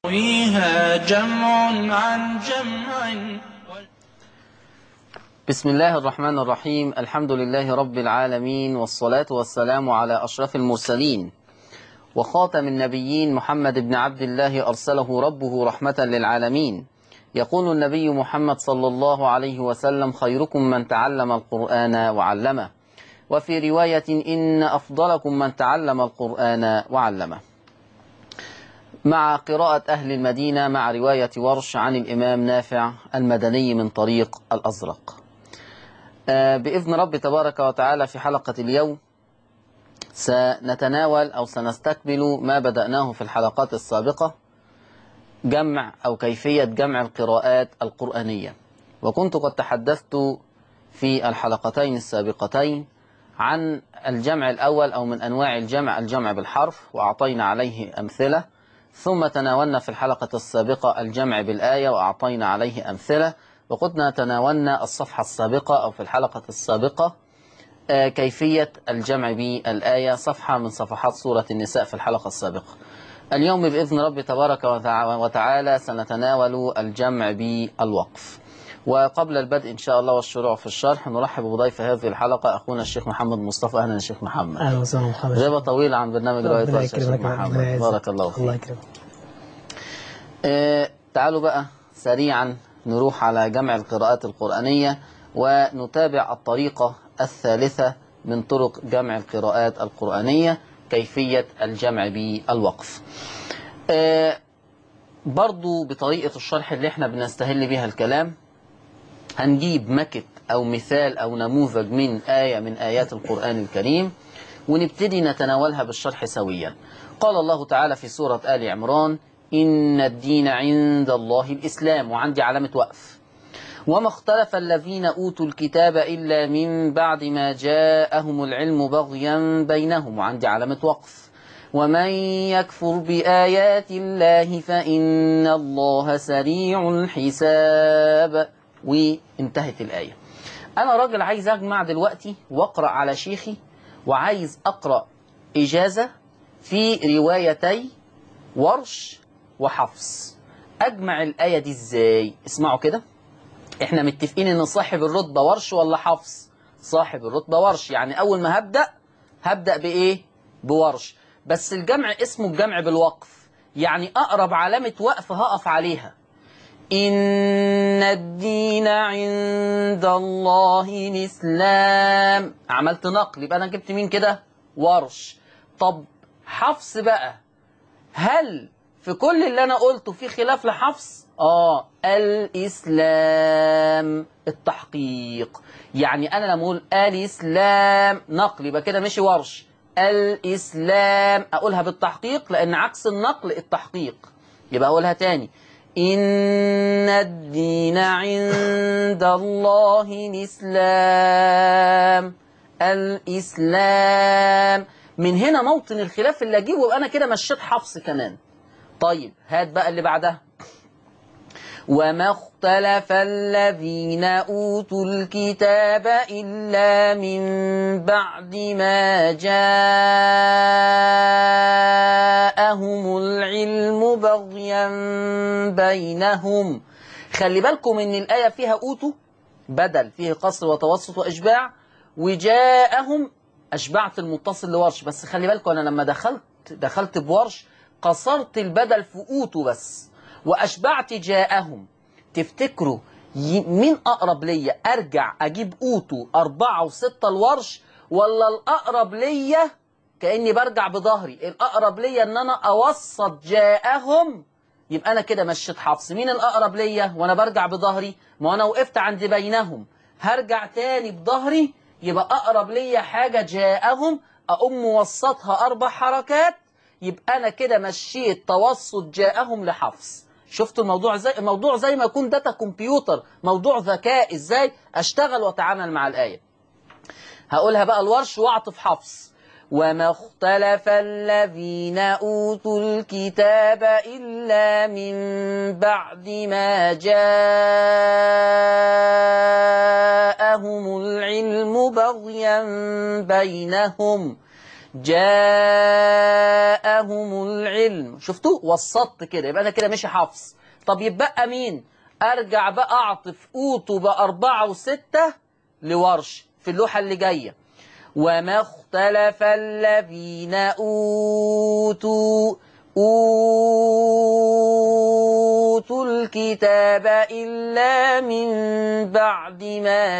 فيها جمع عن جمع. بسم الله الرحمن الرحيم. الحمد لله رب العالمين، والصلاة والسلام على أشرف المرسلين وخاتم النبيين محمد بن عبد الله أرسله ربه رحمة للعالمين. يقول النبي محمد صلى الله عليه وسلم: خيركم من تعلم القرآن وعلمه. وفي رواية: إن أفضلكم من تعلم القرآن وعلمه. مع قراءة أهل المدينة مع رواية ورش عن الإمام نافع المدني من طريق الأزرق. بإذن رب تبارك وتعالى في حلقة اليوم سنتناول أو سنستكمل ما بدأناه في الحلقات السابقة، جمع أو كيفية جمع القراءات القرآنية. وكنت قد تحدثت في الحلقتين السابقتين عن الجمع الأول أو من أنواع الجمع بالحرف، وأعطينا عليه أمثلة. ثم تناولنا في الحلقة السابقة الجمع بالآية وأعطينا عليه أمثلة. وقدنا تناولنا الصفحة السابقة أو في الحلقة السابقة كيفية الجمع بالآية، صفحة من صفحات سورة النساء في الحلقة السابقة. اليوم بإذن رب تبارك وتعالى سنتناول الجمع بالوقف. وقبل البدء إن شاء الله والشروع في الشرح نرحب بضيف هذه الحلقة أخونا الشيخ محمد مصطفى. أهلا الشيخ محمد. أهلا وسهلا محمد. غيبة طويلة عن برنامج رواية ورش الشيخ محمد، بارك الله فيك. الله يكرمك. تعالوا بقى سريعا نروح على جمع القراءات القرآنية ونتابع الطريقة الثالثة من طرق جمع القراءات القرآنية، كيفية الجمع بالوقف. برضو بطريقة الشرح اللي احنا بنستهل بها الكلام، هنجيب مكت أو مثال أو نموذج من آية من آيات القرآن الكريم ونبتدي نتناولها بالشرح سويا. قال الله تعالى في سورة آل عمران: إن الدين عند الله الإسلام، وعندي علامة وقف. وما اختلف الذين أوتوا الكتاب إلا من بعد ما جاءهم العلم بغيا بينهم، وعندي علامة وقف. ومن يكفر بآيات الله فإن الله سريع الحساب. وانتهت الآية. أنا راجل عايز أجمع دلوقتي وأقرأ على شيخي، وعايز أقرأ إجازة في روايتي ورش وحفص. أجمع الآية دي إزاي؟ اسمعوا كده. إحنا متفقين إن صاحب الرتبة ورش ولا حفص؟ صاحب الرتبة ورش، يعني أول ما هبدأ بإيه؟ بورش. بس الجمع اسمه الجمع بالوقف، يعني أقرب علامة وقف هقف عليها. إن الدين عند الله الإسلام، عملت نقل، يبقى أنا جبت مين كده؟ ورش. طب حفص بقى، هل في كل اللي أنا قلته في خلاف لحفص؟ الإسلام التحقيق، يعني أنا لما أقول الإسلام نقل يبقى كده ماشي ورش. الإسلام أقولها بالتحقيق لأن عكس النقل التحقيق، يبقى أقولها تاني: إن الدين عند الله الإسلام. الإسلام من هنا موطن الخلاف اللي أجيبه، وأنا أنا كده مشيت حفص كمان. طيب هات بقى اللي بعدها: وما اختلف الذين أوتوا الكتاب إلا من بعد ما جاءهم العلم بغيا بينهم. خلي بالكم إن الآية فيها أوتوا بدل، فيه قصر وتوسط وإشباع، وجاءهم أشبعت المتصل لورش. بس خلي بالكم أنا لما دخلت بورش قصرت البدل في أوتوا بس، وأشبعت جاءهم. تفتكروا مين أقرب ليا؟ أرجع أجيب أوتو 4 و6 الورش، ولا الأقرب ليا كأني برجع بظهري؟ الأقرب ليا أن أنا أوسط جاءهم، يبقى أنا كده مشيت حفص. مين الأقرب ليا وأنا برجع بظهري؟ ما أنا وقفت عند بينهم، هرجع تاني بظهري، يبقى أقرب ليا حاجة جاءهم، أقوم موسطها 4 حركات، يبقى أنا كده مشيت توسط جاءهم لحفص. شفتوا الموضوع ازاي؟ الموضوع زي ما يكون داتا كمبيوتر، موضوع ذكاء ازاي اشتغل واتعامل مع الآية. هقولها بقى الورش واعطف حفص: وما اختلف الذين أوتوا الكتاب إلا من بعد ما جاءهم العلم بغيا بينهم. جاءهم العلم. شفتوا وسطت كده، يبقى أنا كده ماشي حفص. طب يبقى مين؟ أرجع بقى أعطف أوتوا بأربعة وستة لورش في اللوحة اللي جاية. وما اختلف الذين أوتوا الكتاب إلا من بعد ما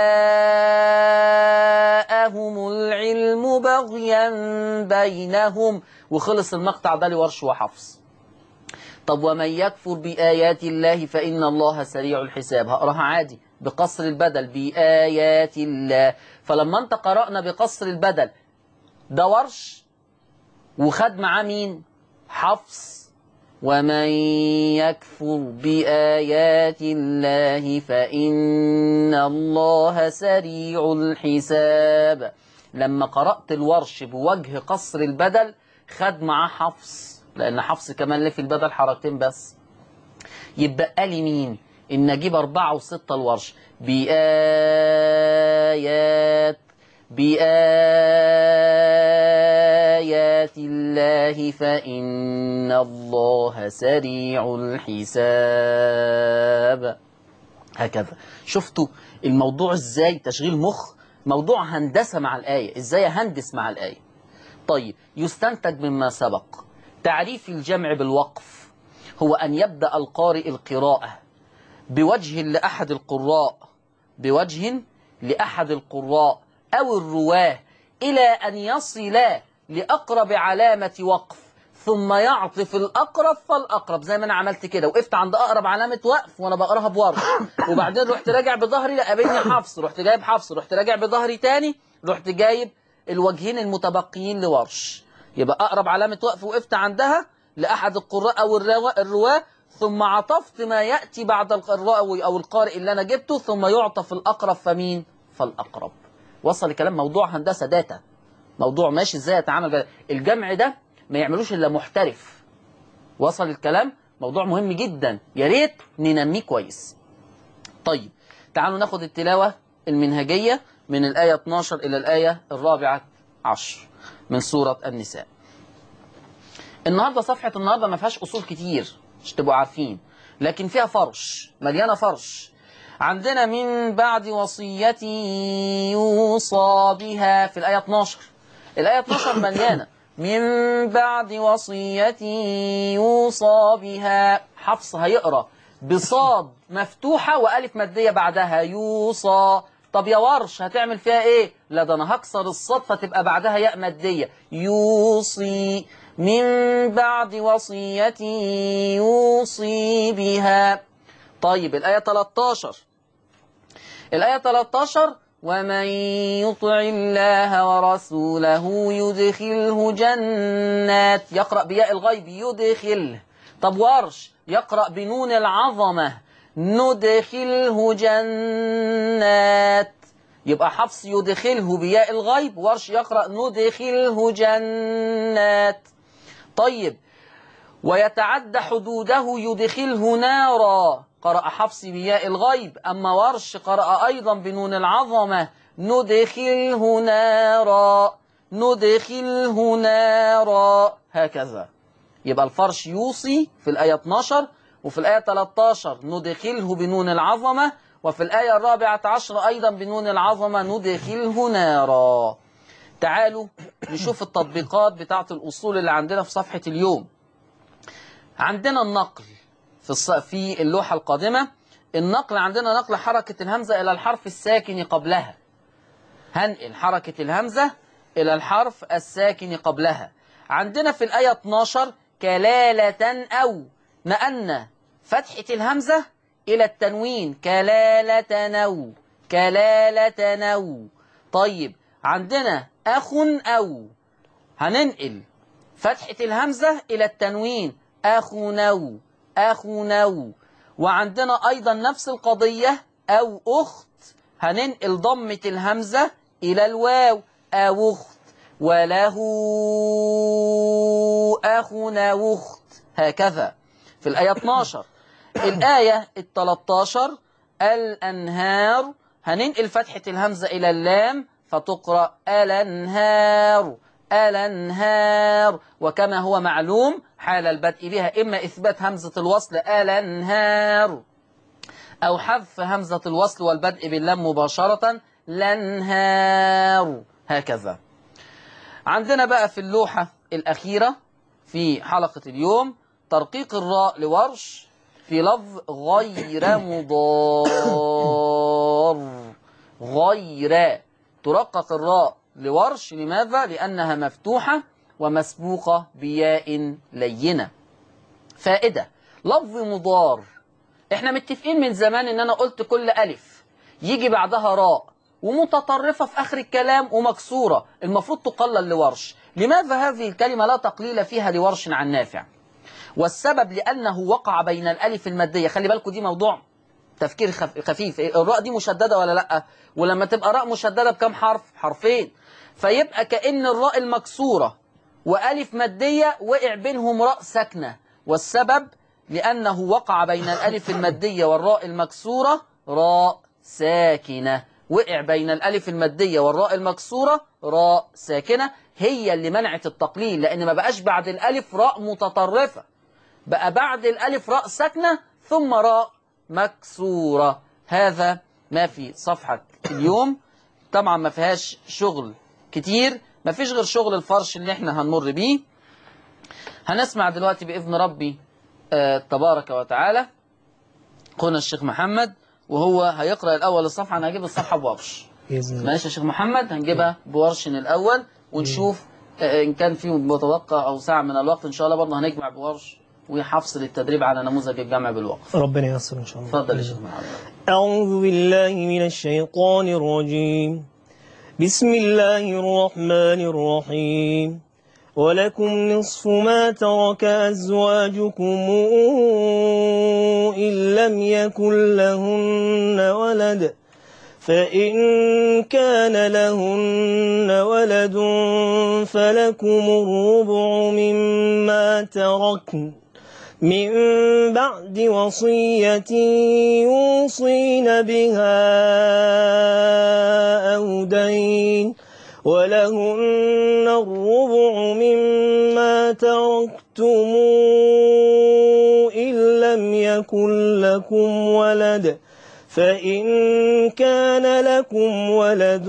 جاءهم العلم بغيا بينهم. وخلص المقطع ده لورش وحفص. طب ومن يكفر بآيات الله فإن الله سريع الحساب. هقراها عادي بقصر البدل بآيات الله. فلما انت قرأنا بقصر البدل ده ورش، وخد معاه مين؟ حفص. ومن يكفر بآيات الله فإن الله سريع الحساب. لما قرأت الورش بوجه قصر البدل خد معاه حفص، لأن حفص كمان ليه في البدل حركتين بس. يبقى لي مين؟ إن أجيب 4 و6 الورش بآيات الله فإن الله سريع الحساب. هكذا. شفتوا الموضوع ازاي؟ تشغيل مخ، موضوع هندسة مع الآية، ازاي هندس مع الآية. طيب يستنتج مما سبق تعريف الجمع بالوقف هو أن يبدأ القارئ القراءة بوجه لأحد القراء أو الرواه إلى أن يصل لأقرب علامة وقف ثم يعطف الأقرب فالأقرب. زي ما أنا عملت كده، وقفت عند أقرب علامة وقف وأنا بقراها بورش، وبعدين رحت راجع بظهري لقابلني حفص، رحت جايب حفص، رحت راجع بظهري تاني، رحت جايب الوجهين المتبقيين لورش. يبقى أقرب علامة وقف وقفت عندها لأحد القراء أو الرواه، ثم عطفت ما يأتي بعد الراوي أو القارئ اللي أنا جبته، ثم يعطف الأقرب فمين؟ فالأقرب. وصل الكلام؟ موضوع هندسة داتا، موضوع ماشي ازاي اتعامل. الجمع ده ما يعملوش إلا محترف. وصل الكلام؟ موضوع مهم جدا، يا ريت ننميه كويس. طيب تعالوا ناخد التلاوة المنهجية من الآية 12 إلى الآية 14 من سورة النساء. النهاردة صفحة النهاردة ما فيهاش أصول كتير مش تبقوا عارفين، لكن فيها فرش، مليانة فرش. عندنا من بعد وصية يوصى بها في الآية 12. الآية 12 مليانة من بعد وصية يوصى بها. حفص هيقرأ بصاد مفتوحة وألف مادية بعدها يوصى. طب يا ورش هتعمل فيها ايه؟ لا ده انا هكسر الصاد فتبقى بعدها ياء مادية يوصي. من بعد وصية يوصي بها. طيب الآية 13. الآية 13 ومن يطع الله ورسوله يدخله جنات. يقرأ بياء الغيب يدخله. طب ورش يقرأ بنون العظمة ندخله جنات. يبقى حفص يدخله بياء الغيب، ورش يقرأ ندخله جنات. طيب ويتعدى حدوده يدخله نارا. قرأ حفص بياء الغيب، أما ورش قرأ أيضا بنون العظمة ندخله نارا ندخله نارا. هكذا. يبقى الفرش يوصي في الآية 12، وفي الآية 13 ندخله بنون العظمة، وفي الآية 14 أيضا بنون العظمة ندخله نارا. تعالوا نشوف التطبيقات بتاعت الأصول اللي عندنا في صفحة اليوم. عندنا النقل في اللوحة القادمة. النقل عندنا نقل حركة الهمزة إلى الحرف الساكن قبلها. هنقل حركة الهمزة إلى الحرف الساكن قبلها. عندنا في الآية 12 كلالة أو، نقلنا فتحة الهمزة إلى التنوين كلالة نو كلالة نو. طيب عندنا أخ أو، هننقل فتحة الهمزة إلى التنوين أخو نو أخو نو. وعندنا أيضا نفس القضية أو أخت، هننقل ضمة الهمزة إلى الواو أو أخت. وله أخ أو أخت. هكذا في الآية 12. الآية 13 الأنهار، هننقل فتحة الهمزة إلى اللام فتقرأ الأنهار الأنهار، وكما هو معلوم حال البدء بها إما إثبات همزة الوصل الأنهار أو حذف همزة الوصل والبدء باللام مباشرة لنهار، هكذا. عندنا بقى في اللوحة الأخيرة في حلقة اليوم ترقيق الراء لورش في لفظ غير مضار. غير، ترقق الراء لورش، لماذا؟ لأنها مفتوحة ومسبوقة بياء لينة. فائدة: لفظ مضار، احنا متفقين من زمان ان انا قلت كل ألف يجي بعدها راء ومتطرفة في آخر الكلام ومكسورة المفروض تقلل لورش. لماذا هذه الكلمة لا تقليل فيها لورش عن نافع؟ والسبب لأنه وقع بين الألف المادية. خلي بالكم دي موضوع تفكير خفيف، الراء دي مشددة ولا لأ؟ ولما تبقى راء مشددة بكم حرف؟ حرفين. فيبقى كأن الراء المكسورة وألف مادية وقع بينهم راء ساكنة، والسبب لأنه وقع بين الألف المادية والراء المكسورة راء ساكنة. وقع بين الألف المادية والراء المكسورة راء ساكنة، هي اللي منعت التقليل، لأن ما بقاش بعد الألف راء متطرفة، بقى بعد الألف راء ساكنة ثم راء مكسورة. هذا ما في صفحة اليوم. طبعا ما فيهاش شغل كتير، ما فيش غير شغل الفرش اللي احنا هنمر بيه. هنسمع دلوقتي بإذن ربي تبارك وتعالى قلنا الشيخ محمد، وهو هيقرأ الأول الصفحة. أنا هجيب الصفحة بورش، ماشي يا شيخ محمد؟ هنجيبها بورش الأول ونشوف إن كان فيه متوقع أو ساعة من الوقت إن شاء الله برضه هنجمع بورش وحفص للتدريب على نموذج الجمع بالوقف. ربنا ييسر إن شاء الله. تفضل يا شيخ محمد. أعوذ بالله من الشيطان الرجيم. بسم الله الرحمن الرحيم. ولكم نصف ما ترك أزواجكم إن لم يكن لهن ولد، فإن كان لهن ولد فلكم الربع مما تركن من بعد وصية يوصين بها أو دين، ولهن الربع مما تركتم إن لم يكن لكم ولد، فإن كان لكم ولد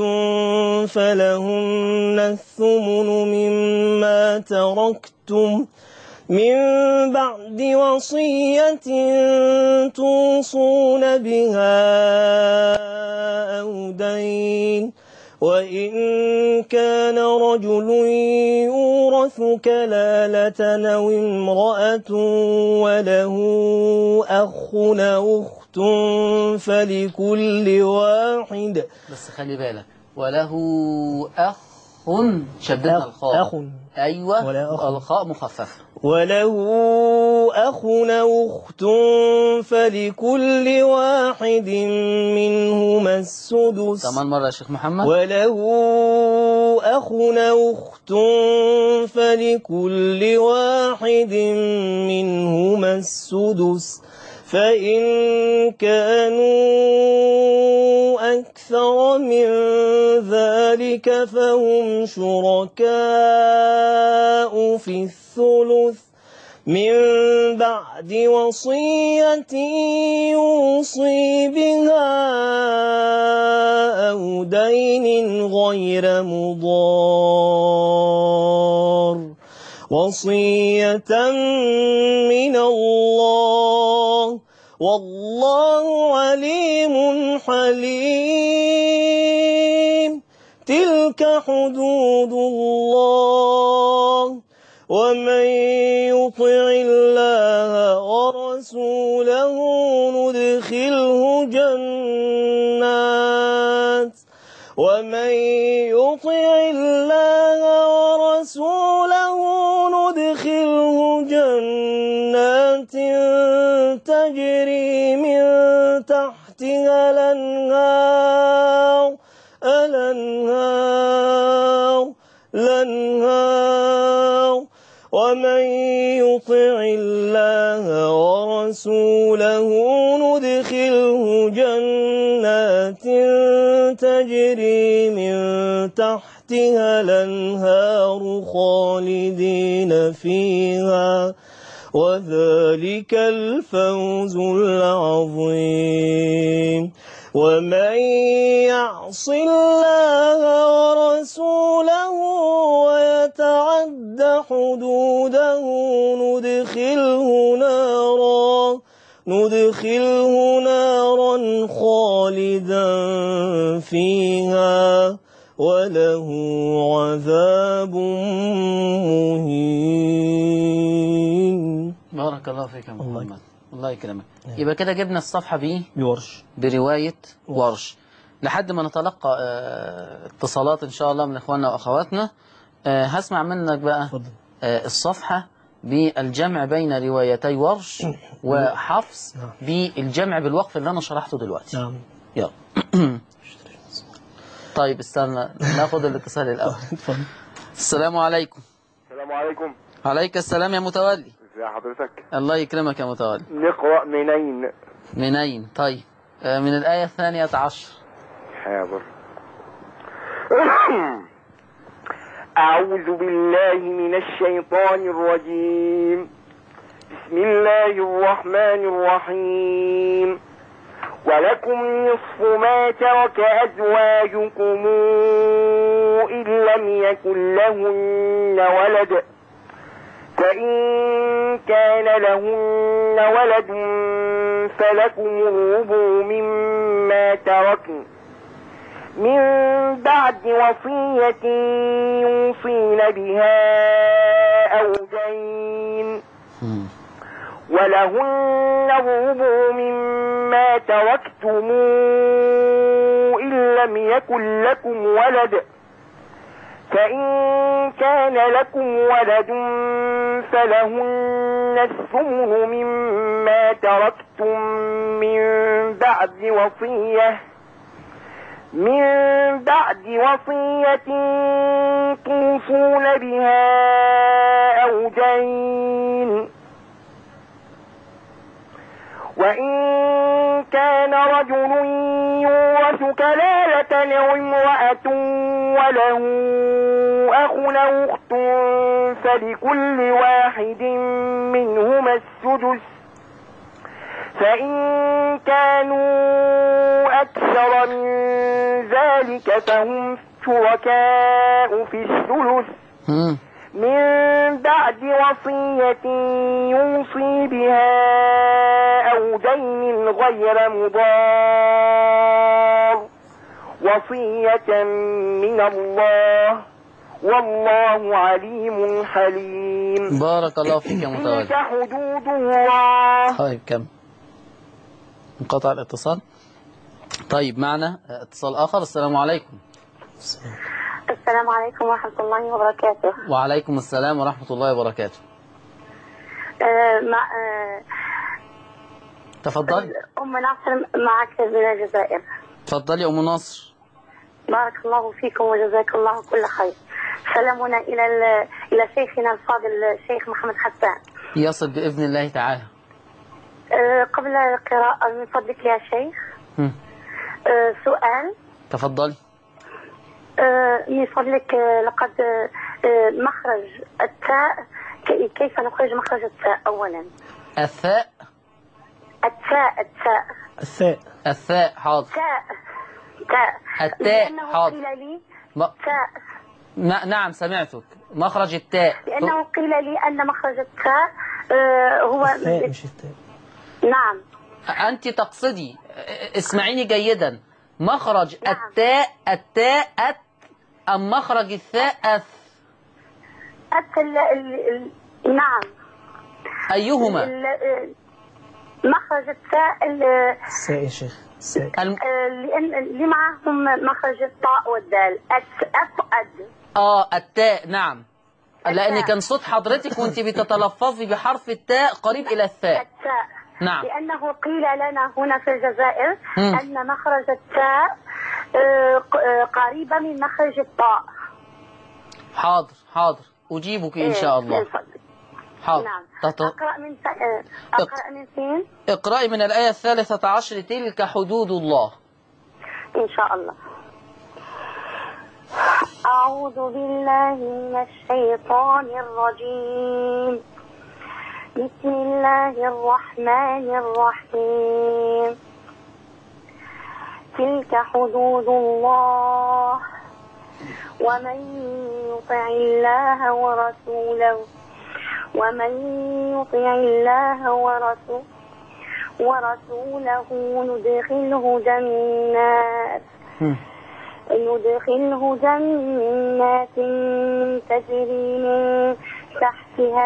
فلهن الثمن مما تركتم من بعد وصية توصون بها أو دين، وإن كان رجل يورث كلالة أو امرأة وله أخ أو أخت فلكل واحد. بس خلي بالك، وله أخ، شددنا الخاء. أخ، أيوة، الخاء مخففة. وله أخ أو أخت فلكل واحد منهما السدس. كمان مرة يا شيخ محمد. وله أخ أو أخت فلكل واحد منهما السدس، فإن كانوا أكثر من ذلك فهم شركاء في الثلث من بعد وصية يوصي بها أو دين غير مضار، وصية من الله والله عليم حليم. تلك حدود الله، ومن يطع الله ورسوله ندخله جنات، ومن يطع الله ورسوله ندخله جنات تجري من تحتها الأنهار ومن يطع الله ورسوله ندخله جنات تجري من تحتها تحتها الأنهار خالدين فيها وذلك الفوز العظيم ومن يعص الله ورسوله ويتعد حدوده ندخله نارا خالدا فيها وله عذاب مهين. بارك الله فيك يا محمد، الله يكرمك. يبقى كده جبنا الصفحة بورش برواية ورش. لحد ما نتلقى اتصالات إن شاء الله من إخواننا وأخواتنا، هسمع منك بقى الصفحة بالجمع بين روايتي ورش وحفص بالجمع بالوقف اللي أنا شرحته دلوقتي. نعم. يلا. طيب استنى ناخد الاتصال الأول. السلام عليكم. السلام عليكم. عليك السلام يا متولي. ازي حضرتك؟ الله يكرمك يا متولي. نقرأ منين؟ طيب من الآية 12. حاضر. أعوذ بالله من الشيطان الرجيم. بسم الله الرحمن الرحيم. ولكم نصف ما ترك أزواجكم إن لم يكن لهن ولد، فإن كان لهن ولد فلكم الربع مما تركن من بعد وصية يوصين بها أو دين، ولهن الربع مما تركتم إن لم يكن لكم ولد، فإن كان لكم ولد فلهن الثمن مما تركتم من بعد وصية توصون بها أو دين. وإن كان رجل يورث كلالة أو امرأة وله أخ أو أخت فلكل واحد منهما السدس، فإن كانوا أكثر من ذلك فهم شركاء في الثلث من بعد وصية يوصي بها أو دين غير مضار، وصية من الله والله عليم حليم. بارك الله فيك يا متولي. تلك حدود الله. طيب كم انقطع الاتصال. طيب معنا اتصال آخر. السلام عليكم. السلام عليكم ورحمة الله وبركاته. وعليكم السلام ورحمة الله وبركاته. تفضلي. أم ناصر معك من الجزائر. تفضلي أم ناصر. بارك الله فيكم وجزاك الله كل خير. سلامنا إلى شيخنا الفاضل الشيخ محمد حسان. يصل بإذن الله تعالى. قبل القراءة من فضلك يا شيخ سؤال. تفضلي. من فضلك لقد مخرج التاء، كيف نخرج مخرج التاء أولا؟ الثاء. الثاء حاضر. تاء التاء حاضر. قيل لي تاء. نعم سمعتك. مخرج التاء لأنه قيل لي أن مخرج التاء هو الثاء مش التاء. نعم. أنت تقصدي، اسمعيني جيدا، مخرج نعم. التاء أم مخرج الثاء نعم. أيهما؟ مخرج التاء الساء يا شيخ. اللي معهم مخرج الطاء والدال. التاء. نعم. لأن كان صوت حضرتك وانت بتتلفظي بحرف التاء قريب إلى الثاء. التاء. نعم. لأنه قيل لنا هنا في الجزائر أن مخرج التاء قريبة من مخرج الطاء. حاضر أجيبك إن شاء الله. حاضر. نعم. أقرأ من فين؟ اقرأي من الآية 13. تلك حدود الله. إن شاء الله. أعوذ بالله من الشيطان الرجيم. بسم الله الرحمن الرحيم. تلك حدود الله ومن يطع الله ورسوله ندخله جنات تجري من تحتها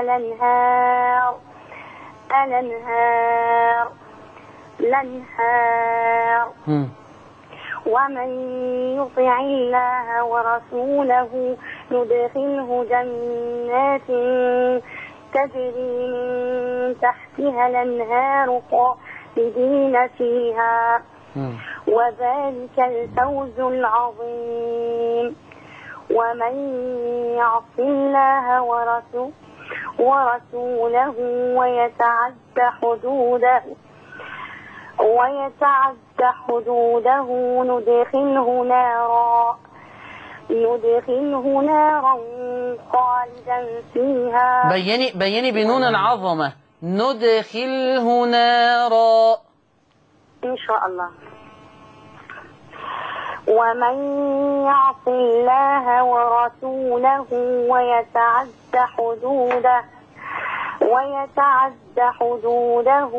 الأنهار ومن يطع الله ورسوله ندخله جنات تجري من تحتها الأنهار خالدين فيها وذلك الفوز العظيم. ومن يعص الله ورسوله ويتعد حدوده ندخله نارا خالدا فيها. بيني بنون العظمة. ندخله نارا إن شاء الله. ومن يعص الله ورسوله ويتعد حدوده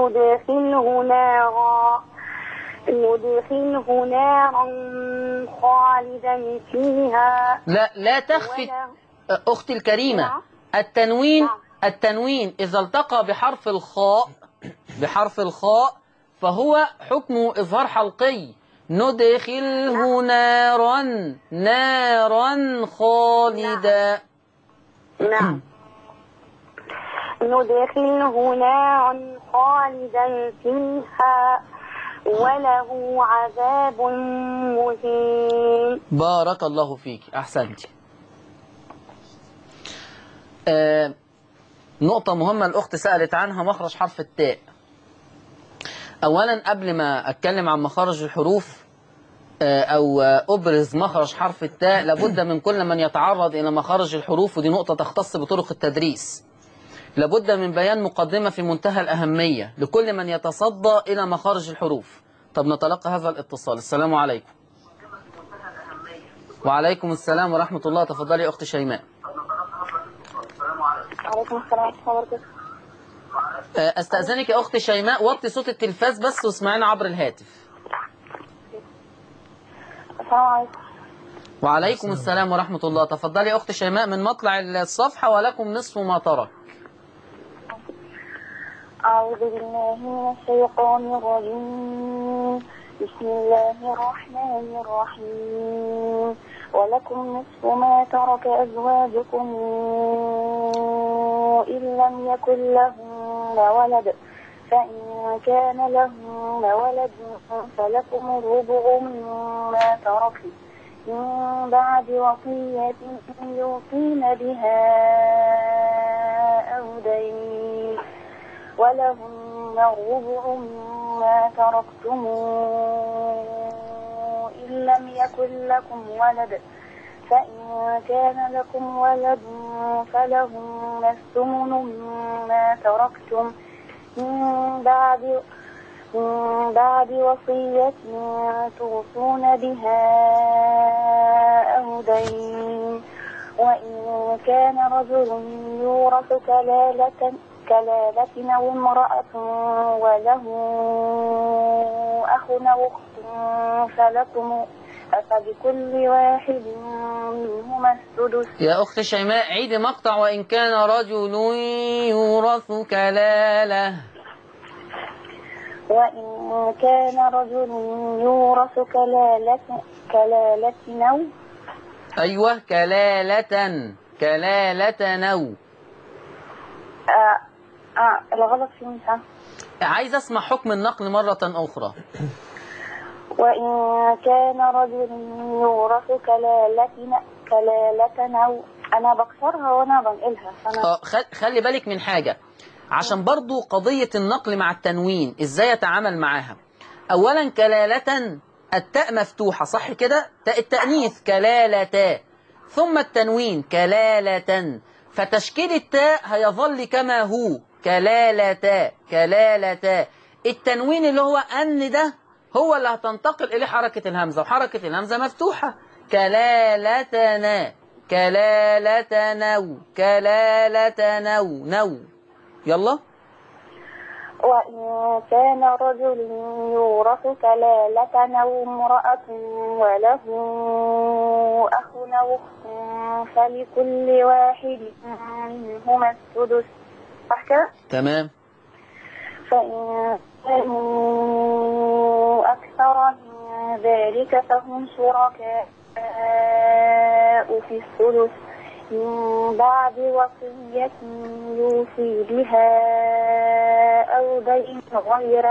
ندخله نارا خالدا فيها. لا تخفي أختي الكريمة. التنوين إذا التقى بحرف الخاء فهو حكمه إظهار حلقي. ندخله نارا خالدا. نعم. ندخله نارا خالدا فيها وله عذاب مهين. بارك الله فيك، أحسنت. نقطة مهمة الأخت سألت عنها، مخرج حرف التاء. أولا قبل ما أتكلم عن مخارج الحروف أو أبرز مخرج حرف التاء، لابد من كل من يتعرض إلى مخارج الحروف، ودي نقطة تختص بطرق التدريس، لابد من بيان مقدمة في منتهى الأهمية لكل من يتصدى إلى مخارج الحروف. طب نتلقى هذا الاتصال. السلام عليكم. وعليكم السلام ورحمة الله. تفضلي أخت شيماء. وعليكم السلام ورحمة الله وبركاته. أستأذنك يا أخت شيماء وطي صوت التلفاز بس واسمعينا عبر الهاتف. السلام عليكم. وعليكم السلام ورحمة الله. تفضلي أخت شيماء من مطلع الصفحة ولكم نصف ما ترك. أعوذ بالله من الشيطان الرجيم. بسم الله الرحمن الرحيم. ولكم نصف ما ترك أزواجكم إن لم يكن لهن ولد، فإن كان لهن ولد فلكم الربع مما تركن من بعد وصية يوصين بها أو دين، ولهن الربع مما تركتم إن لم يكن لكم ولد، فإن كان لكم ولد فلهن الثمن مما تركتم من بعد وصية توصون بها أو دين. وإن كان رجل يورث كلالة أو امرأة وله أخ أو أخت فبكل واحد منهما السدس. يا أخت شيماء عيد مقطع وإن كان رجل يورث كلالة. وإن كان رجل يورث كلالة أو أيوة كلالة نو. الغلط فيه مش عارف. عايز أسمع حكم النقل مرة أخرى. وإن كان رجل يورث كلالة أو أنا بكسرها وأنا بنقلها. خلي بالك من حاجة عشان برضو قضية النقل مع التنوين إزاي يتعامل معاها. أولا كلالة التاء مفتوحة صح كده؟ تاء التأنيث كلالة، ثم التنوين كلالة، فتشكيل التاء هيظل كما هو كلالة كلالة. التنوين اللي هو أن ده هو اللي هتنتقل إليه حركة الهمزة، وحركة الهمزة مفتوحة كلالتنا كلالة نو كلالة نو نو. يلا. وإن كان رجل يورث كلالة أو امرأة وله أخ أو أخت فلكل واحد منهما السدس. صح كده؟ تمام. فإن كانوا أكثر من ذلك فهم شركاء في الثلث من بعد وصية يوصي بها أو دين غير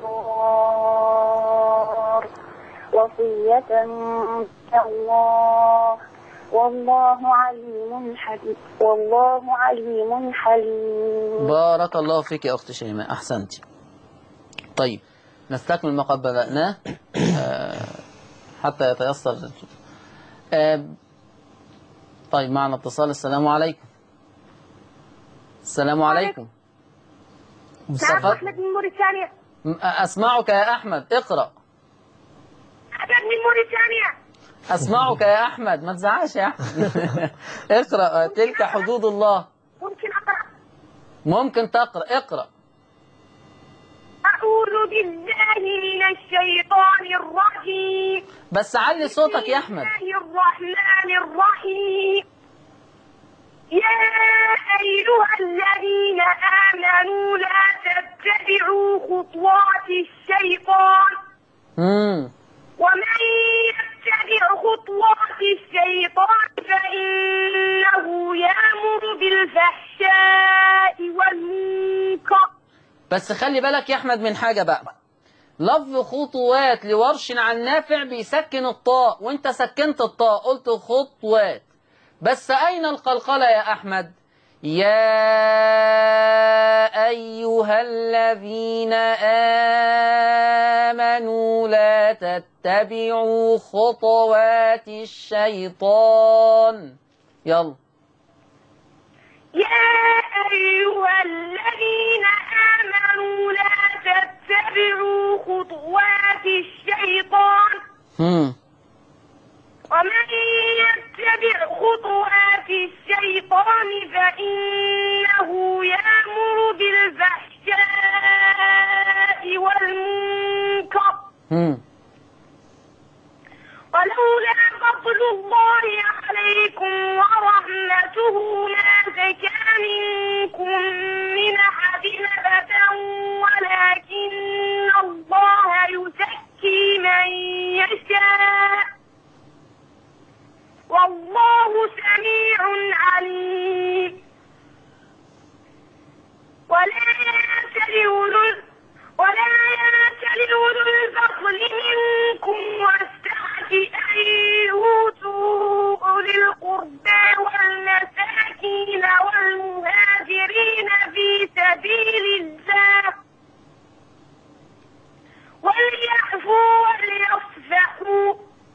مضار وصية من الله والله عليم حليم والله عليم حليم. بارك الله فيك يا أخت شيماء، أحسنت. طيب نستكمل ما قد بدأناه حتى يتيسر. طيب معنا اتصال. السلام عليكم. السلام عليكم. نعم أحمد من موريتانيا. أسمعك يا أحمد، اقرأ. أحمد من موريتانيا. أسمعك يا أحمد، ما تزعلش يا أحمد. اقرأ. تلك حدود الله. ممكن أقرأ؟ ممكن تقرأ. اقرأ. أعوذ بالله من الشيطان الرجيم. بس علي صوتك يا أحمد. بسم الله الرحمن الرحيم. يا أيها الذين آمنوا لا تتبعوا خطوات الشيطان ومن يتبع خطوات الشيطان فإنه يأمر بالفحشاء والمنكر. بس خلي بالك يا أحمد من حاجة بقى. لفظ خطوات لورش عن نافع بيسكن الطاء، وانت سكنت الطاء قلت خطوات. بس أين القلقلة يا أحمد؟ يا أيها الذين آمنوا لا تتبعوا خطوات الشيطان. يلا. يا أيها الذين آمنوا لا تتبعوا خطوات الشيطان ومن يتبع خطوات الشيطان فإنه يأمر بالفحشاء والمنكر ولولا فضل الله عليكم ورحمته ما زكى منكم من أحد أبدا ولكن الله يزكي من يشاء والله سميع عليم. ولا يأتل أولو الفضل منكم والسعة أن يؤتوا أولي القربى والمساكين والمهاجرين في سبيل الله وليعفوا وليصفحوا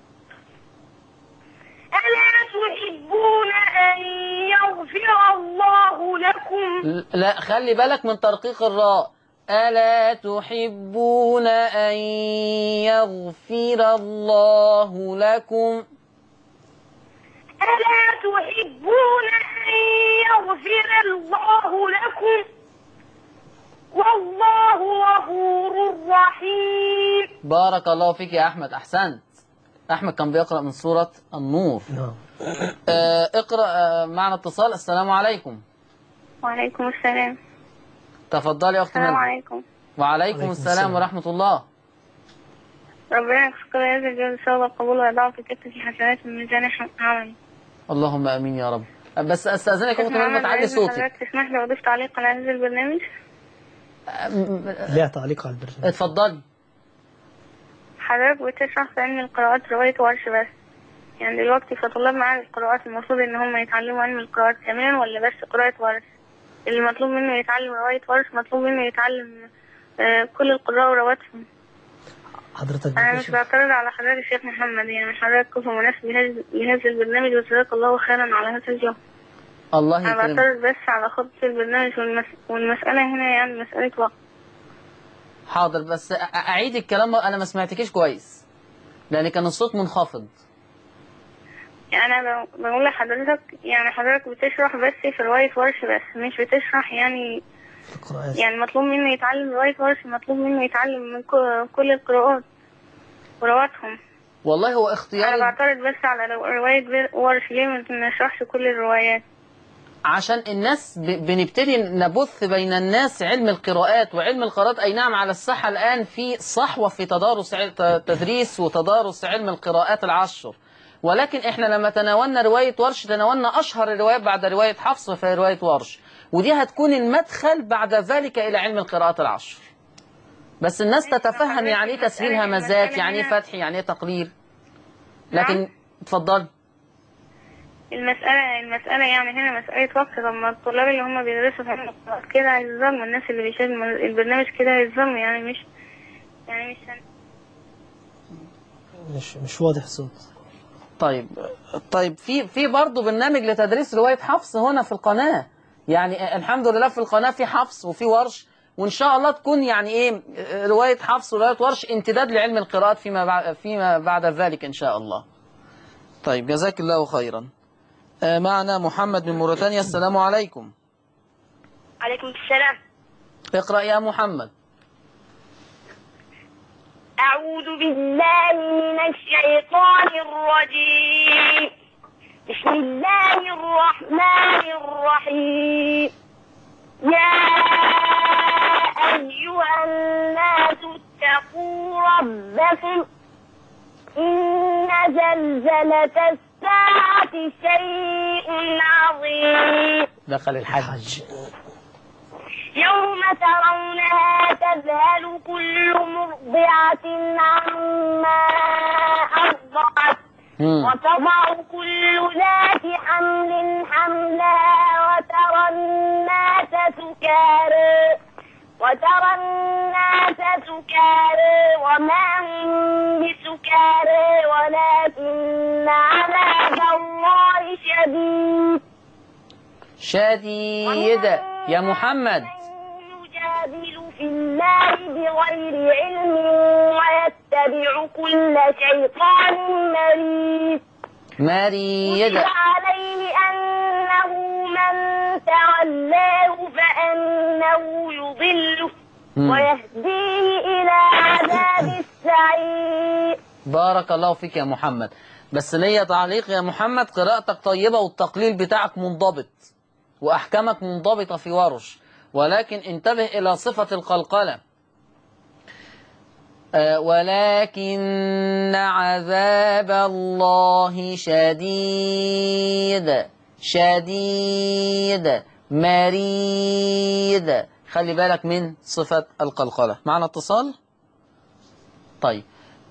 ألا تحبون أن يغفر الله لكم؟ لا خلي بالك من ترقيق الراء. ألا تحبون أن يغفر الله لكم؟ ألا تحبون أن يغفر الله لكم؟ والله غفور رحيم. بارك الله فيك يا أحمد، أحسنت. أحمد كان بيقرأ من سورة النور. اقرأ. معنا اتصال. السلام عليكم. وعليكم السلام. تفضلي يا أختي. السلام عليكم. وعليكم السلام ورحمة الله. ربنا يكفيك هذا الجزء ثواب القبول ويضعه في كتة حسنات من ميزان عملي. اللهم آمين يا رب. بس أستأذنك يا أختي ما تعلي صوتك. تسمح لي أضيف تعليق على هذا البرنامج؟ ليها تعليق على البرنامج. اتفضلي. حضرتك بتشرح في علم القراءات رواية ورش بس، يعني دلوقتي كطلاب معانا القراءات المفروض إن هم يتعلموا علم القراءات كاملا ولا بس قراءة ورش؟ اللي مطلوب منه يتعلم رواية ورش مطلوب منه يتعلم كل القراء ورواتهم. حضرتك أنا مش بعترض على حضرتك الشيخ محمد، يعني حضرتك كفء مناسب لهذا البرنامج، وجزاك الله خيرا على هذا الجهد. الله أنا يكرمك. بعترض بس على خطة البرنامج والمسألة هنا يعني مسألة وقت. حاضر، بس أعيد الكلام، أنا ما سمعتكيش كويس لأن كان الصوت منخفض. يعني أنا بقول لحضرتك، يعني حضرتك بتشرح بس في رواية ورش بس، مش بتشرح يعني مطلوب منه يتعلم رواية ورش، مطلوب منه يتعلم من كل القراءات ورواتهم. والله هو أنا اختياري، بعترض بس على رواية ورش، ليه ما نشرحش كل الروايات؟ عشان الناس بنبتدي نبث بين الناس علم القراءات وعلم القراءات. أي نعم، على الساحة الآن في صحوة في تدريس وتدارس علم القراءات العشر، ولكن احنا لما تناولنا رواية ورش تناولنا أشهر الروايات بعد رواية حفص في رواية ورش، ودي هتكون المدخل بعد ذلك إلى علم القراءات العشر. بس الناس تتفهم يعني ايه تسهيل همزات، يعني ايه فتح، يعني ايه تقليل. لكن اتفضل. المسألة يعني هنا مسألة وقت. لما الطلاب اللي هم بيدرسوا في علم القراءات كده هيلزموا، الناس اللي بيشاهدوا البرنامج كده هيلزموا، يعني مش واضح الصوت. طيب في برضه برنامج لتدريس رواية حفص هنا في القناة، يعني الحمد لله في القناة في حفص وفي ورش، وإن شاء الله تكون يعني إيه رواية حفص ورواية ورش امتداد لعلم القراءات فيما بعد ذلك إن شاء الله. طيب جزاك الله خيرا. معنا محمد من موريتانيا. السلام عليكم. عليكم السلام. اقرأ يا محمد. أعوذ بالله من الشيطان الرجيم. بسم الله الرحمن الرحيم. يا أيها الناس اتقوا ربكم إن زلزلة الساعة شيء عظيم. دخل الحج. يوم ترونها تذهل كل مرضعة عما أرضعت وتضع كل ذات حمل حملها وترى الناس سكارى وما هم بسكارى ولكن عذاب الله شديد. يا محمد. يجادل في الله بغير علم ويتبع كل شيطان مريد. كتب عليه أنه من تولاه فأنه يضله ويهديه إلى عذاب السعير. بارك الله فيك يا محمد، بس ليا تعليق يا محمد، قراءتك طيبة والتقليل بتاعك منضبط وأحكامك منضبطة في ورش، ولكن انتبه إلى صفة القلقلة. ولكن عذاب الله شديد مريد. خلي بالك من صفة القلقلة. معنا اتصال؟ طيب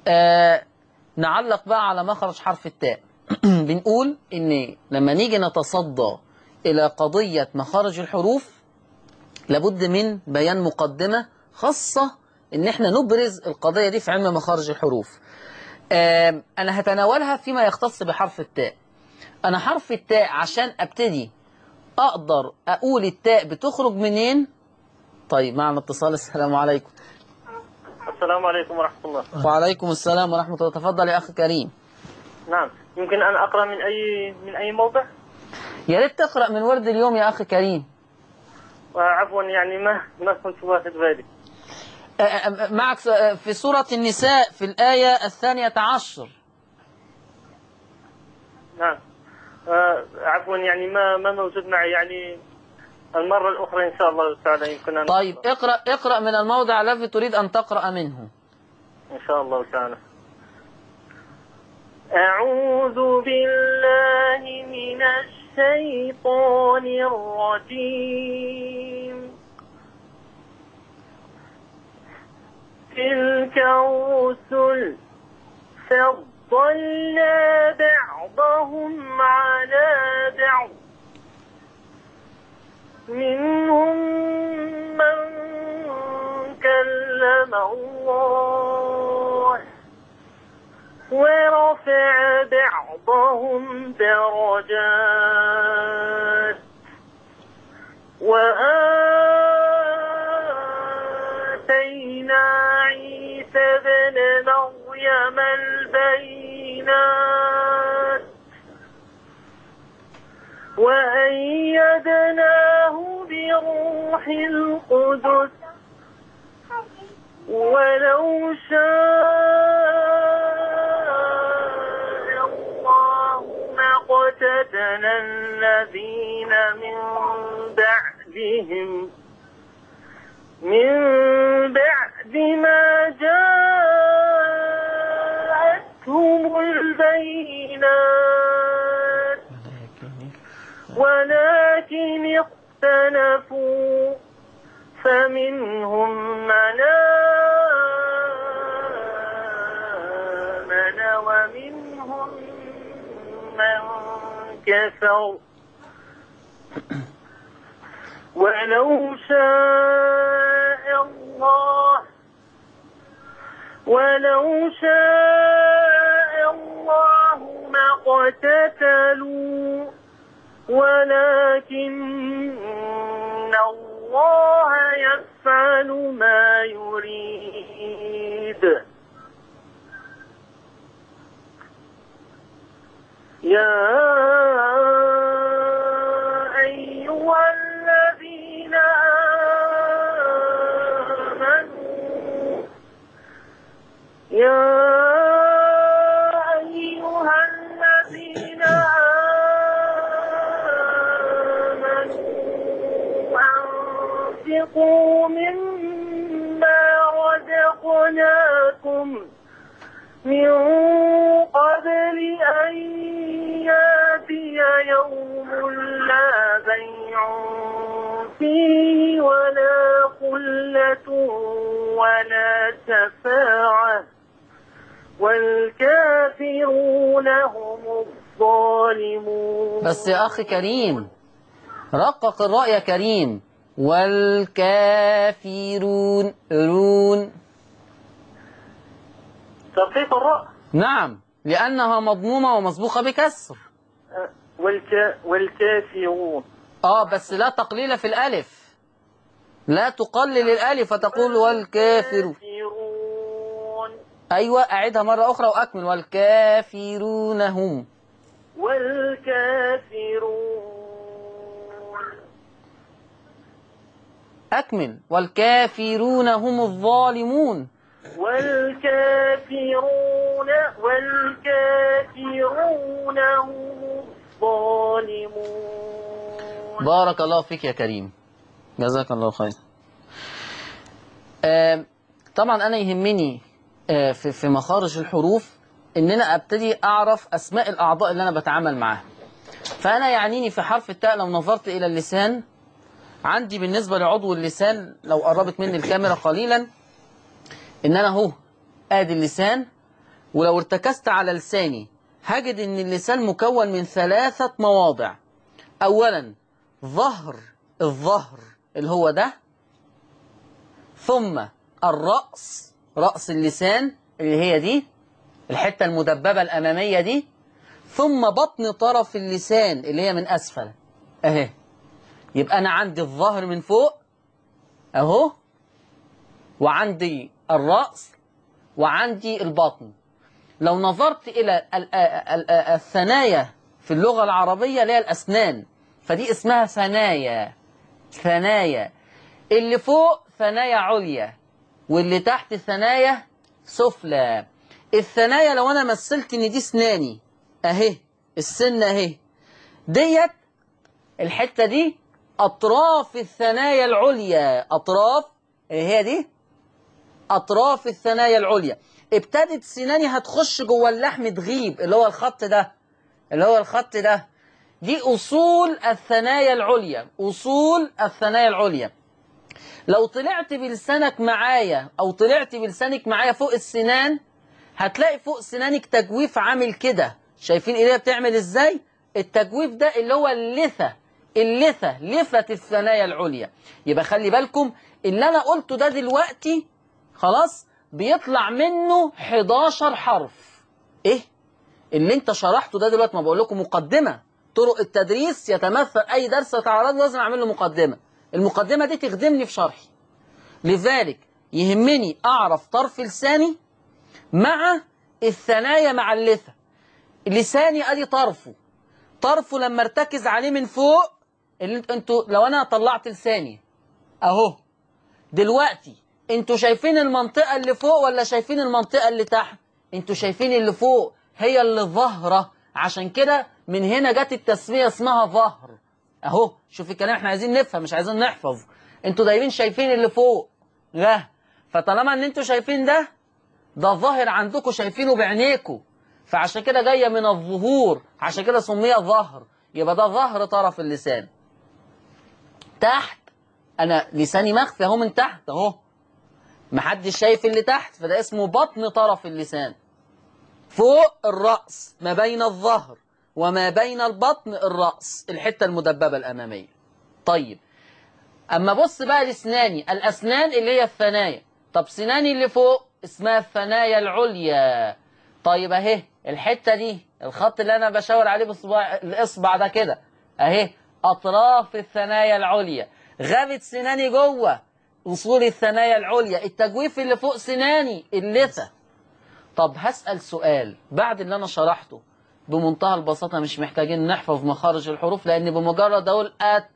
نعلق بقى على مخرج حرف التاء. بنقول إن لما نيجي نتصدى إلى قضية مخارج الحروف لابد من بيان مقدمة خاصة إن احنا نبرز القضية دي في علم مخارج الحروف. أنا هتناولها فيما يختص بحرف التاء. أنا حرف التاء عشان أبتدي أقدر أقول التاء بتخرج منين. طيب معنا اتصال. السلام عليكم. السلام عليكم ورحمة الله. وعليكم السلام ورحمة الله. تفضل يا أخي كريم. نعم، يمكن أن أقرأ من أي موضع؟ يا ريت تقرأ من ورد اليوم يا أخي كريم. وعفوا يعني ما كنت واخد بالي. معك في سورة النساء في الآية 12. نعم. عفوا يعني ما موجود معي، يعني المرة الأخرى إن شاء الله تعالى يمكن أن طيب اقرأ من الموضع الذي تريد أن تقرأ منه إن شاء الله تعالى. أعوذ بالله من الشيطان الرجيم. تلك الرسل فضلنا بعضهم على بعض منهم من كلم الله ورفع بعضهم درجات وآتينا عيسى ابن مريم البينات وأيدناه بروح القدس ولو شاء الله ما اقتتل الذين من بعد ما جاءتهم البينات ولكن اختلفوا فمنهم من آمن ومنهم من كفر ولو شاء الله ما اقتتلوا ولكن الله يفعل ما يريد. يا أيها الذين أنفقوا مما رزقناكم من قبل أن يأتي يوم لا بيع فيه ولا خلة ولا شفاعة والكافرون هم الظالمون. بس يا أخي كريم رقق الراء يا كريم. والكافرون رون ترقيق الراء. نعم لأنها مضمومة ومسبوقة بكسر. والكافرون بس لا تقليل في الألف، لا تقلل الألف فتقول والكافرون. أيوة أعيدها مرة أخرى وأكمل. والكافرون هم أكمل. والكافرون هم الظالمون. والكافرون هم الظالمون. بارك الله فيك يا كريم، جزاك الله خير. طبعا أنا يهمني في مخارج الحروف إن أنا أبتدي أعرف أسماء الأعضاء اللي أنا بتعامل معها. فأنا يعنيني في حرف التاء لو نظرت إلى اللسان عندي بالنسبة لعضو اللسان لو قربت مني الكاميرا قليلا إن أنا أهو آدي اللسان، ولو ارتكزت على لساني هجد إن اللسان مكون من 3 مواضع. أولا الظهر اللي هو ده، ثم الرأس رأس اللسان اللي هي دي الحتة المدببة الأمامية دي، ثم بطن طرف اللسان اللي هي من أسفل أهي. يبقى أنا عندي الظهر من فوق أهو، وعندي الرأس وعندي البطن. لو نظرت إلى الثنايا في اللغة العربية اللي هي الأسنان فدي اسمها ثنايا. اللي فوق ثنايا عليا واللي تحت ثنايا سفلى. الثنايا لو أنا مثلت إن دي اسناني أهي، السن أهي ديت الحتة دي أطراف الثنايا العليا، أطراف هي دي أطراف الثنايا العليا. ابتدت سناني هتخش جوه اللحم تغيب اللي هو الخط ده، دي أصول الثنايا العليا. لو طلعت بلسانك معايا أو طلعت بلسانك معايا فوق السنان هتلاقي فوق سنانك تجويف عامل كده. شايفين ايديا بتعمل ازاي؟ التجويف ده اللي هو لثة الثنايا العليا. يبقى خلي بالكم اللي أنا قلته ده دلوقتي خلاص بيطلع منه 11 حرف. ايه اللي انت شرحته ده دلوقتي؟ ما بقول لكم مقدمه طرق التدريس. يتمثل اي درس اتعرض لازم اعمل له مقدمه، المقدمه دي تخدمني في شرحي. لذلك يهمني اعرف طرف لساني مع الثنايا مع اللثه. لساني ادي طرفه لما ارتكز عليه من فوق، اللي انتوا لو انا طلعت لساني اهو دلوقتي، انتوا شايفين المنطقه اللي فوق ولا شايفين المنطقه اللي تحت؟ انتوا شايفين اللي فوق هي اللي ظاهره، عشان كده من هنا جت التسميه اسمها ظهر. اهو شوف الكلام، احنا عايزين نفهم مش عايزين نحفظ. انتوا دايما شايفين اللي فوق ده، فطالما ان انتوا شايفين ده ظاهر عندكم، شايفينه بعينيكم، فعشان كده جايه من الظهور، عشان كده سمي ظهر. يبقى ده ظهر طرف اللسان. تحت انا لساني مخفي اهو من تحت اهو، محدش شايف اللي تحت، فده اسمه بطن طرف اللسان. فوق الرأس ما بين الظهر وما بين البطن الرأس، الحتة المدببة الأمامية. طيب أما بص بقى لسناني، الأسنان اللي هي الثنايا. طب سناني اللي فوق اسمها الثنايا العليا. طيب أهي الحتة دي، الخط اللي أنا بشاور عليه بالإصبع ده كده أهي، أطراف الثنايا العليا. غابت سناني جوه وصول الثنايا العليا. التجويف اللي فوق سناني اللثة. طب هسأل سؤال بعد اللي أنا شرحته بمنتهى البساطة، مش محتاجين نحفظ مخارج الحروف، لأن بمجرد أقول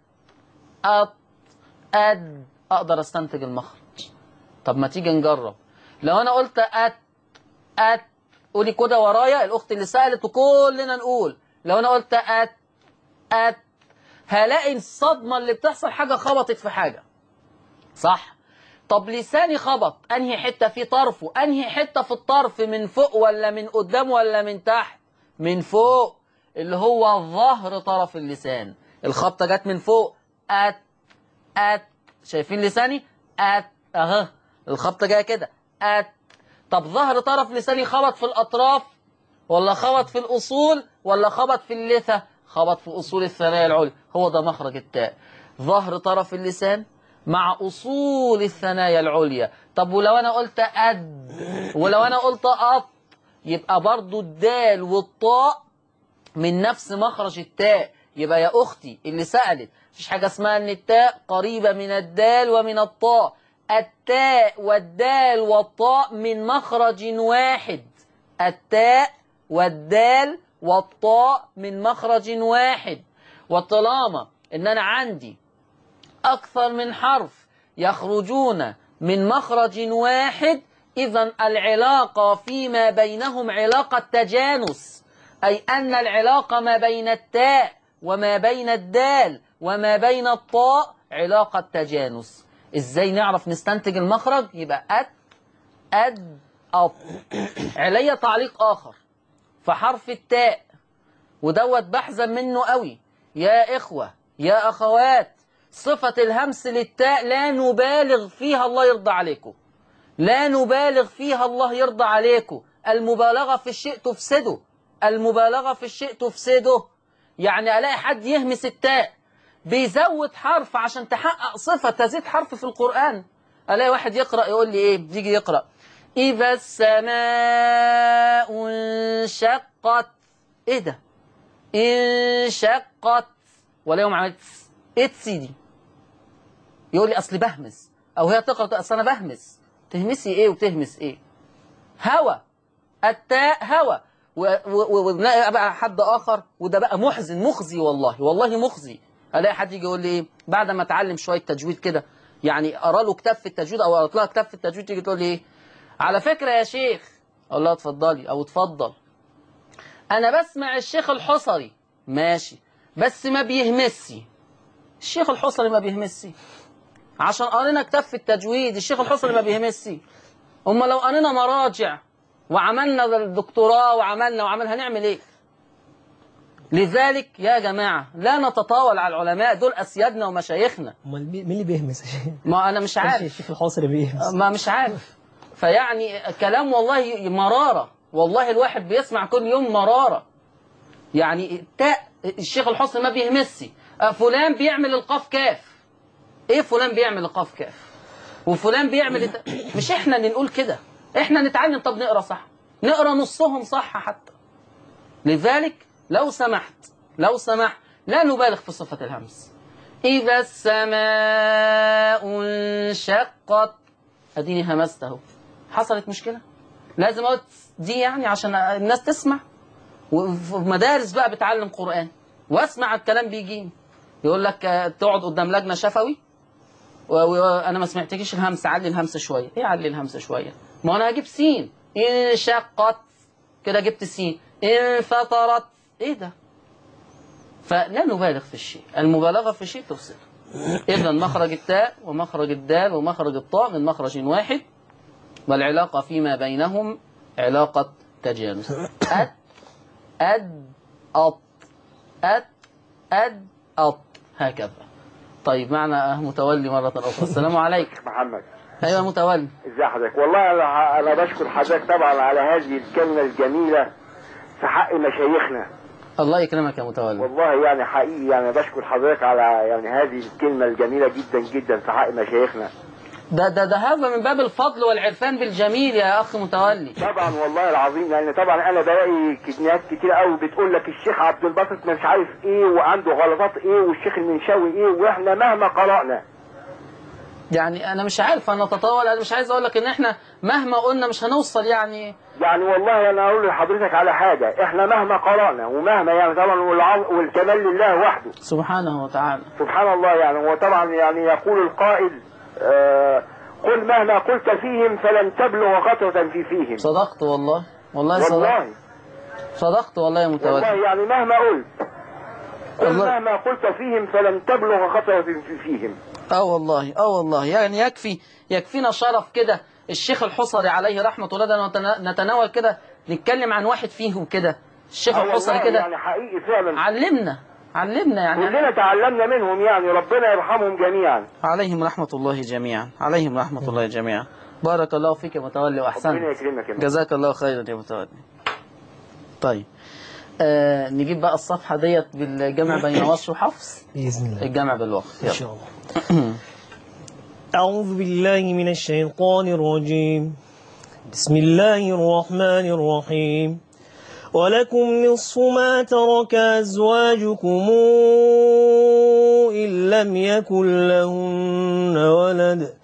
أد أقدر أستنتج المخرج. طب ما تيجي نجرب. لو أنا قلت أت قولي كده ورايا الأخت اللي سألت وكلنا نقول. لو أنا قلت أت هلاقي الصدمة اللي بتحصل حاجة خبطت في حاجة، صح؟ طب لساني خبط أنهي حتة في طرفه؟ أنهي حتة في الطرف، من فوق ولا من قدام ولا من تحت؟ من فوق، اللي هو ظهر طرف اللسان. الخبطة جت من فوق. أت شايفين لساني؟ أهو الخبطة جاية كده. طب ظهر طرف لساني خبط في الأطراف ولا خبط في الأصول ولا خبط في اللثة؟ خبط في أصول الثنايا العليا. هو ده مخرج التاء، ظهر طرف اللسان مع أصول الثنايا العليا. طب ولو أنا قلت ولو أنا قلت يبقى برضو الدال والطاء من نفس مخرج التاء. يبقى يا أختي اللي سألت، مفيش حاجة اسمها أن التاء قريبة من الدال ومن الطاء. التاء والدال والطاء من مخرج واحد. التاء والدال والطاء من مخرج واحد. وطالما ان انا عندي اكثر من حرف يخرجون من مخرج واحد، اذا العلاقة فيما بينهم علاقة تجانس، اي ان العلاقة ما بين التاء وما بين الدال وما بين الطاء علاقة تجانس. ازاي نعرف نستنتج المخرج؟ يبقى علي تعليق اخر فحرف التاء، ودوت بحزن منه قوي يا إخوة يا أخوات. صفة الهمس للتاء لا نبالغ فيها، الله يرضى عليكم، لا نبالغ فيها، الله يرضى عليكم. المبالغة في الشيء تفسده، المبالغة في الشيء تفسده. يعني ألاقي حد يهمس التاء بيزود حرف عشان تحقق صفة تزيد حرف في القرآن. ألاقي واحد يقرأ يقول لي إيه، يجي يقرأ إذا السماء انشقت. إيه ده؟ انشقت، ولا يوم عملت إيه تسيدي؟ يقول لي أصل بهمس، أو هي تقرأ أصل أنا بهمس. تهمسي إيه وتهمس إيه؟ هوى، التاء هوى. ونلاقي بقى حد آخر، وده بقى محزن مخزي، والله مخزي. ألاقي حد يجي يقول لي إيه بعد ما أتعلم شوية تجويد كده، يعني أقرأ له كتاب في التجويد أو أقرأ لها كتاب في التجويد، تيجي تقول لي إيه على فكرة يا شيخ، أقول لها اتفضلي أو اتفضل، أنا بسمع الشيخ الحصري ماشي بس ما بيهمسي. الشيخ الحصري ما بيهمسي عشان قرينا كتاب في التجويد، الشيخ الحصري ما بيهمسي. أما لو قرينا مراجع وعملنا الدكتوراه وعملنا هنعمل إيه؟ لذلك يا جماعة لا نتطاول على العلماء، دول أسيادنا ومشايخنا. مين اللي بيهمس؟ ما أنا مش عارف. الشيخ الحصري بيهمس؟ ما مش عارف. فيعني كلام والله مرارة، والله الواحد بيسمع كل يوم مرارة. يعني الشيخ الحصري ما بيهمسي، فلان بيعمل القاف كاف. ايه فلان بيعمل القاف كاف وفلان بيعمل مش احنا اللي نقول كده، احنا نتعلم. طب نقرا صح، نقرأ نصهم صح حتى. لذلك لو سمحت لا نبالغ في صفة الهمس. إذا السماء انشقت، أديني همسته، حصلت مشكلة؟ لازم أقول دي يعني عشان الناس تسمع. وفي مدارس بقى بتعلم قرآن واسمع الكلام بيجيني يقول لك تقعد قدام لجنة شفوي وأنا ما سمعتكيش الهمس، علي الهمس شوية. إيه علي الهمس شوية؟ ما أنا هجيب سين، انشقت كده جبت سين، انفطرت، إيه ده؟ فلا نبالغ في الشيء، المبالغة في الشيء تفسد. إذا مخرج التاء ومخرج الدال ومخرج الطاء من مخرج واحد، والعلاقة فيما بينهم علاقة تجانس. أط هكذا. طيب معنا متولي مرة أخرى. السلام عليكم. محمد. أيوة متولي. ازي حضرتك؟ والله أنا بشكر حضرتك طبعا على هذه الكلمة الجميلة في حق مشايخنا. الله يكرمك يا متولي. والله يعني حقيقي يعني بشكر حضرتك على يعني هذه الكلمة الجميلة جدا جدا في حق مشايخنا. ده هذا من باب الفضل والعرفان بالجميل يا أخ متولي. طبعا والله العظيم، لأن طبعا أنا بلاقي ناس كتير قوي بتقول لك الشيخ عبد الباسط مش عارف إيه وعنده غلطات إيه والشيخ المنشاوي إيه، وإحنا مهما قرأنا يعني أنا مش عارف أنا أتطاول، أنا مش عايز أقول لك إن إحنا مهما قلنا مش هنوصل يعني والله أنا أقول لحضرتك على حاجة، إحنا مهما قرأنا ومهما يعني طبعا والكمال لله وحده سبحانه وتعالى. سبحان الله يعني. وطبعا يعني يقول القائل قل مهما قلت فيهم فلن تبلغ خطوة في فيهم. صدقت والله صدقت والله يا متولي. والله يعني مهما قلت قل مهما قلت فيهم فلن تبلغ خطوة في فيهم. والله يعني يكفينا شرف كده. الشيخ الحصري عليه رحمة الله نتناول كده، نتكلم عن واحد فيهم كده. الشيخ الحصري كده يعني حقيقي فعلا علمنا يعني كلنا تعلمنا منهم، يعني ربنا يرحمهم جميعا. عليهم رحمة الله جميعا. بارك الله فيك يا متولي وأحسنت. ربنا يكرمك يا جزاك الله خيرا يا متولي. طيب نجيب بقى الصفحة ديت بالجمع بين ورش وحفص بإذن الله، الجمع بالوقت. إن شاء الله. أعوذ بالله من الشيطان الرجيم. بسم الله الرحمن الرحيم. ولكم نصف ما ترك أزواجكم إن لم يكن لهن ولد.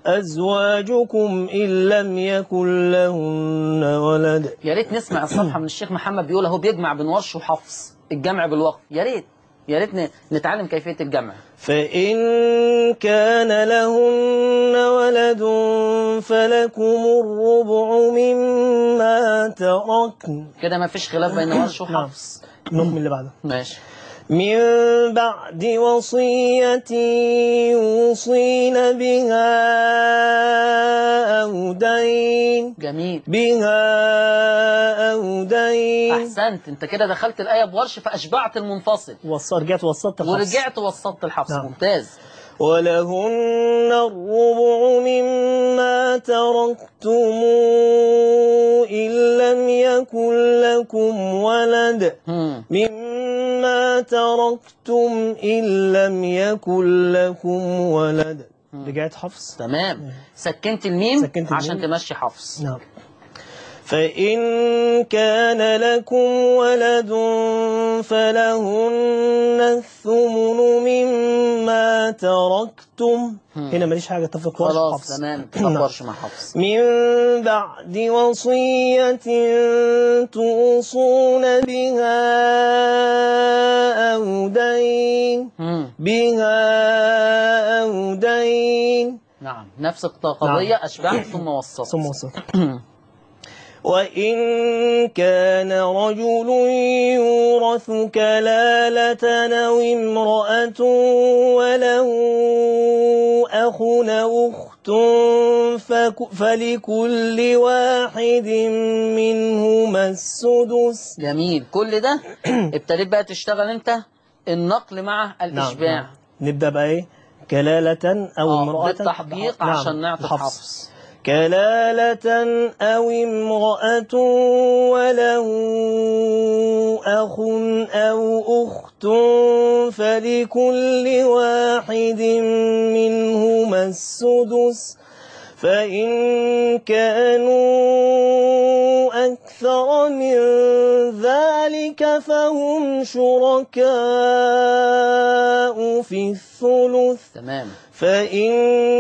يا ريت نسمع الصفحة من الشيخ محمد بيقول اهو بيجمع بين ورش وحفص الجمع بالوقف. يا ريت نتعلم كيفية الجمع. فإن كان لهن ولد فلكم الربع مما تركن. كده ما فيش خلاف بين ورش وحفص. نكمل اللي بعده. ماشي. من بعد وصية يوصين بها أو دين. جميل. بها أو دين. أحسنت، أنت كده دخلت الآية بورش فأشبعت المنفصل. رجعت وسطت الحفص. ممتاز. ولهن الربع مما تركتم إن لم يكن لكم ولد. مما تركتم إن لم يكن لكم ولد. رجعت حفص. تمام. سكنت الميم عشان تمشي حفص. نعم. فإن كان لكم ولد فلهن الثمن مما تركتم. هنا ماليش حاجة اتفق ورش خلاص حفص. تمام، تفكرش مع حفص. من بعد وصية توصون بها أو دين. نعم، نفس القضية. نعم. أشبعت ثم وسطت. وإن كان رجل يورث كلالة أو امرأة وله أخ أو أخت فلكل واحد منهما السدس. جميل. كل ده ابتديت بقى تشتغل انت النقل مع الإشباع. نعم. نبدأ بقى ايه؟ كلالة أو امرأة بالتحقيق عشان نعطي حفص. كلالة أو امرأة وله أخ أو أخت فلكل واحد منهما السدس فإن كانوا أكثر أكثر من ذلك فهم شركاء في الثلث. تمام. فإن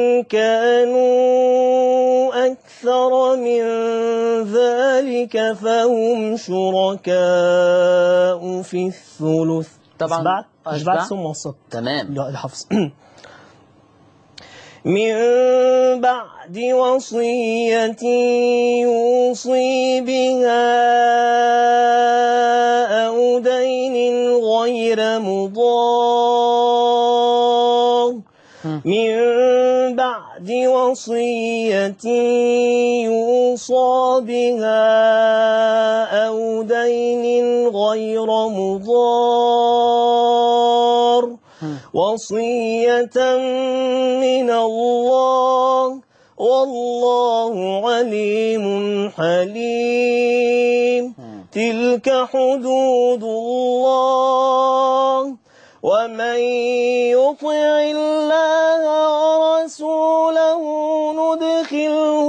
كانوا أكثر من ذلك فهم شركاء في الثلث. طبعا أشبعت ثم وسط. تمام. الحفظ من بعد وصية يوصي بها أو دين غير مضار. من بعد وصية يوصى بها أو دين غير مضار وصية من الله والله عليم حليم. تلك حدود الله ومن يطع الله ورسوله ندخله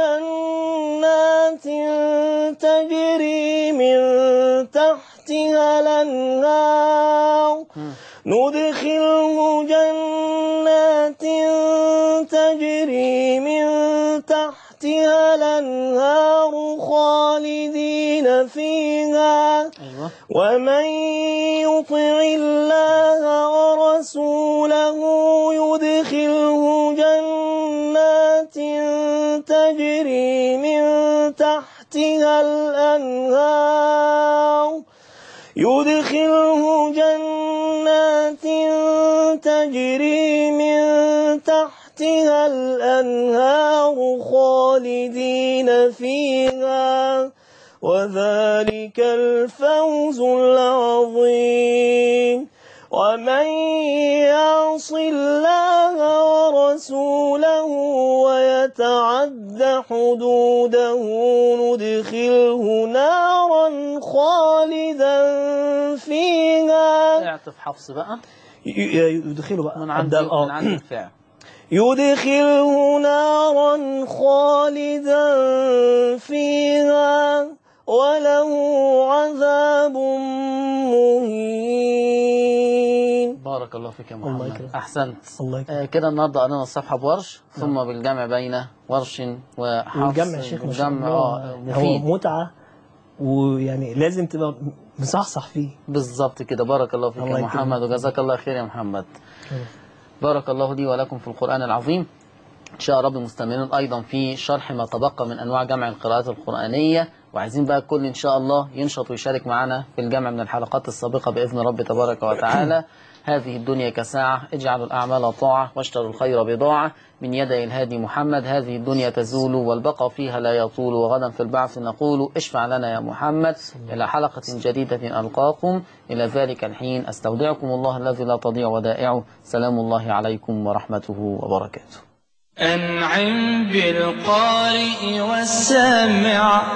جنات تجري من تحتها الأنهار تجري من تحتها الأنهار خالدين فيها. ومن يطع الله ورسوله يدخله جنات تجري من تحتها الأنهار تجري من تحتها الأنهار خالدين فيها وذلك الفوز العظيم. ومن يعص الله ورسوله ويتعد حدوده ندخله نارا خالدا فيها. اعطف حفص بقى. يدخله بقى من عند الفعل. يدخله نارا خالدا فيها وله عذاب مهين. بارك الله فيك يا محمد. الله يكرمك. أحسنت. الله يكرمك. كده النهارده قرينا الصفحة بورش ثم بالجمع بين ورش وحفص. والجمع يا شيخ مش هو متعة ويعني لازم تبقى مصحصح فيه. بالظبط كده. بارك الله فيك يا محمد وجزاك الله خير يا محمد. بارك الله لي ولكم في القرآن العظيم. إن شاء رب مستمرين أيضا في شرح ما تبقى من أنواع جمع القراءات القرآنية، وعايزين بقى الكل إن شاء الله ينشط ويشارك معنا في الجمع من الحلقات السابقة بإذن رب تبارك وتعالى. هذه الدنيا كساعة، اجعلوا الأعمال طاعة واشتروا الخير بضاعة من يدي الهادي محمد. هذه الدنيا تزول والبقاء فيها لا يطول، وغدا في البعث نقول اشفع لنا يا محمد. إلى حلقة جديدة ألقاكم، إلى ذلك الحين أستودعكم الله الذي لا تضيع ودائعه. سلام الله عليكم ورحمته وبركاته. أنعم بالقارئ والسامع.